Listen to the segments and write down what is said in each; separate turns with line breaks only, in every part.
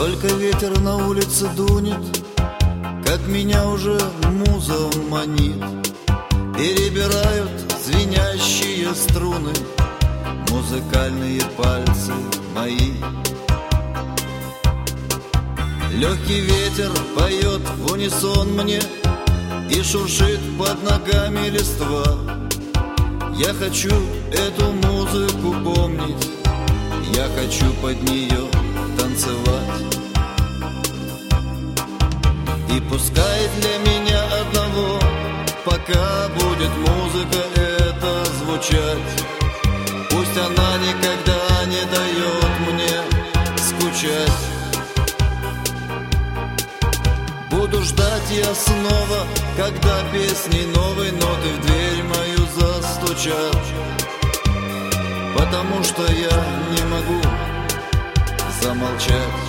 Только ветер на улице дунет, как меня уже муза манит. Перебирают звенящие струны музыкальные пальцы мои. Легкий ветер поет в унисон мне и шуршит под ногами листва. Я хочу эту музыку помнить, я хочу под нее танцевать. И пускай для меня одного пока будет музыка эта звучать. Пусть она никогда не дает мне скучать. Буду ждать я снова, когда песней новой ноты в дверь мою застучат. Потому что я не могу замолчать.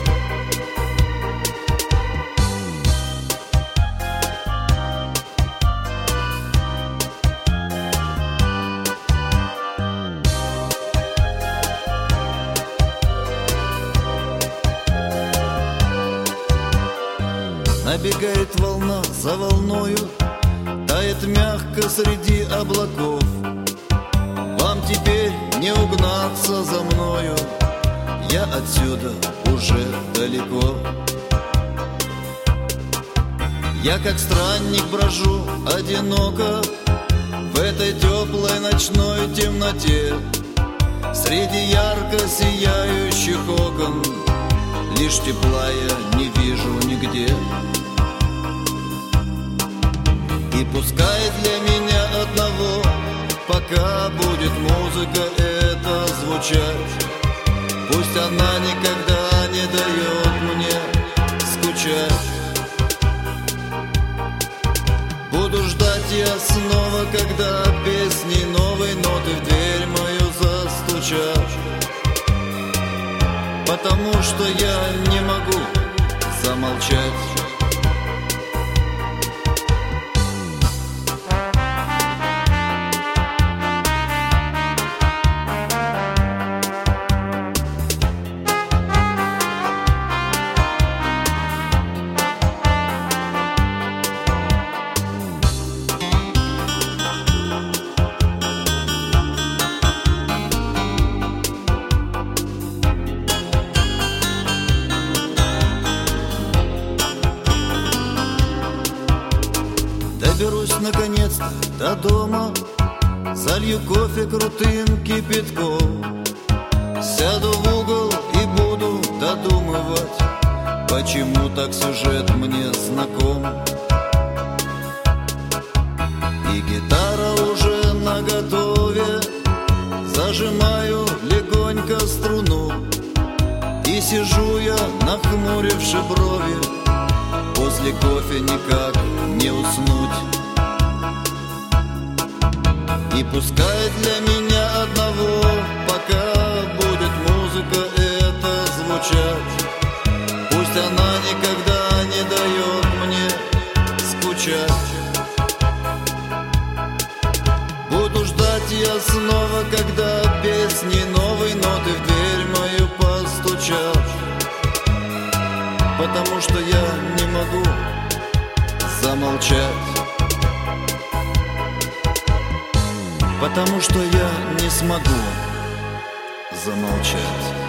Набегает волна за волною, тает мягко среди облаков. Вам теперь не угнаться за мною, я отсюда уже далеко. Я как странник брожу одиноко в этой теплой ночной темноте. Среди ярко сияющих окон лишь тепла я не вижу нигде. И пускай для меня одного пока будет музыка эта звучать. Пусть она никогда не дает мне скучать. Буду ждать я снова, когда песни новой ноты в дверь мою застучат. Потому что я не могу замолчать. Доберусь наконец-то до дома, залью кофе крутым кипятком. Сяду в угол и буду додумывать, почему так сюжет мне знаком. И гитара уже наготове, зажимаю легонько струну. И сижу я, нахмуривши брови, после кофе никак не уснуть. И пускай для меня одного пока будет музыка эта звучать. Пусть она никогда не дает мне скучать. Буду ждать я снова, когда песни новой ноты в дверь мою постучат. Потому что я не могу замолчать. Потому что я не смогу замолчать.